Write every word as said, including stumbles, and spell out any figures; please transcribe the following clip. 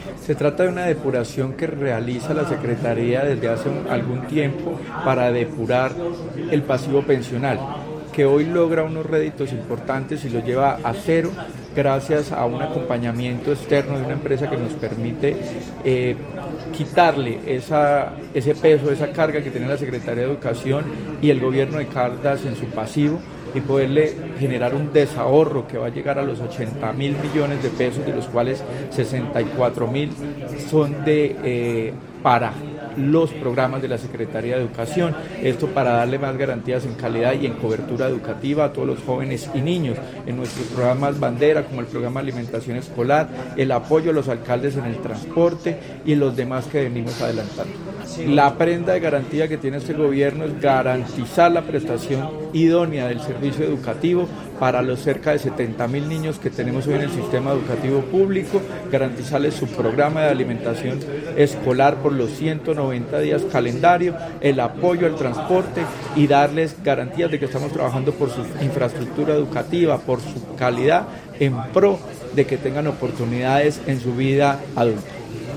Se trata de una depuración que realiza la Secretaría desde hace un, algún tiempo para depurar el pasivo pensional, que hoy logra unos réditos importantes y lo lleva a cero gracias a un acompañamiento externo de una empresa que nos permite eh, quitarle esa, ese peso, esa carga que tiene la Secretaría de Educación y el gobierno de Caldas en su pasivo, y poderle generar un desahorro que va a llegar a los ochenta mil millones de pesos, de los cuales sesenta y cuatro mil son de eh, para los programas de la Secretaría de Educación, esto para darle más garantías en calidad y en cobertura educativa a todos los jóvenes y niños en nuestros programas bandera, como el programa de alimentación escolar, el apoyo a los alcaldes en el transporte y los demás que venimos adelantando. La prenda de garantía que tiene este gobierno es garantizar la prestación idónea del servicio educativo para los cerca de setenta mil niños que tenemos hoy en el sistema educativo público, garantizarles su programa de alimentación escolar por los ciento noventa días calendario, el apoyo al transporte y darles garantías de que estamos trabajando por su infraestructura educativa, por su calidad, en pro de que tengan oportunidades en su vida adulta.